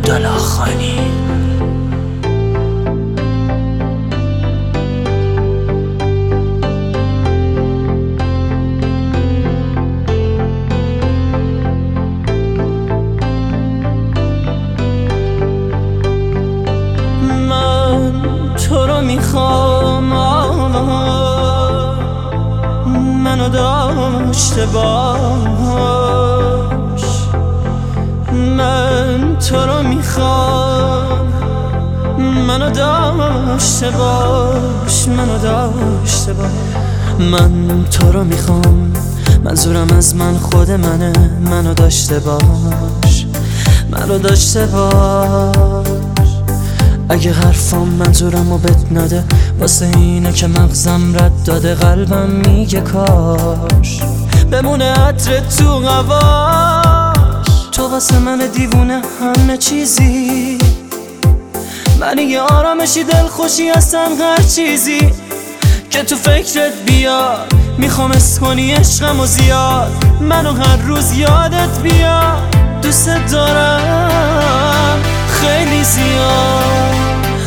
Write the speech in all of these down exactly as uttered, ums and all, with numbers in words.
دلاخانی. من تو رو میخوام، منو داشته باش. من تو رو میخوام، منو داشته باش، منو داشته باش. من تو رو میخوام، منظورم از من خود منه. منو داشته باش، منو داشته باش. اگه حرفام منظورمو بهت نده، واسه اینه که مغزم رد داده. قلبم میگه کاش بمونه عطر تو هواش. تو واسه من دیوونه همه چیزی، من یه آرامشی دلخوشی هستم هر چیزی که تو فکرت بیاد. میخوام اس کنی عشقمو زیاد، منو هر روز یادت بیاد. دوست دارم خیلی زیاد.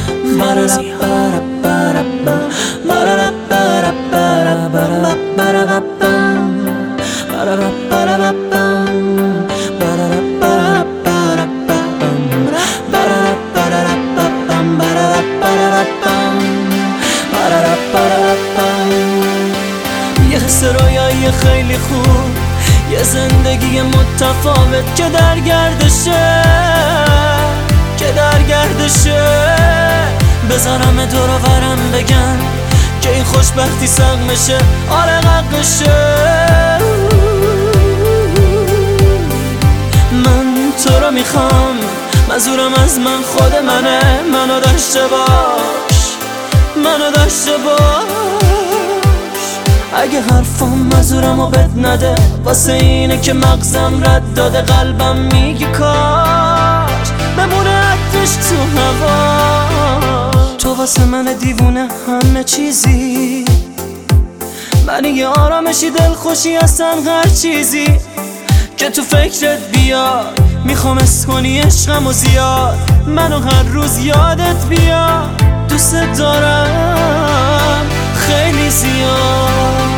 یه حس رویایی خیلی خوب، یه زندگی متفاوت که در گردشه، که در گردشه. بذارم دور و برم بگن که این خوشبختی سقمشه، آره حقشه. من تو رو میخوام، منظورم از من خود منه. منو داشته باش، منو داشته باش. اگه حرفم منظورمو بهت نده، واسه اینه که مغزم رد داده. قلبم میگه کاش بمونه عطرش تو هوا. تو واسه من دیوونه همه چیزی، من یه آرامشی دلخوشی هستم هر چیزی که تو فکرت بیاد. میخوام اس کنی عشقمو زیاد، منو هر روز یادت بیاد. دوست دارم خیلی زیاد.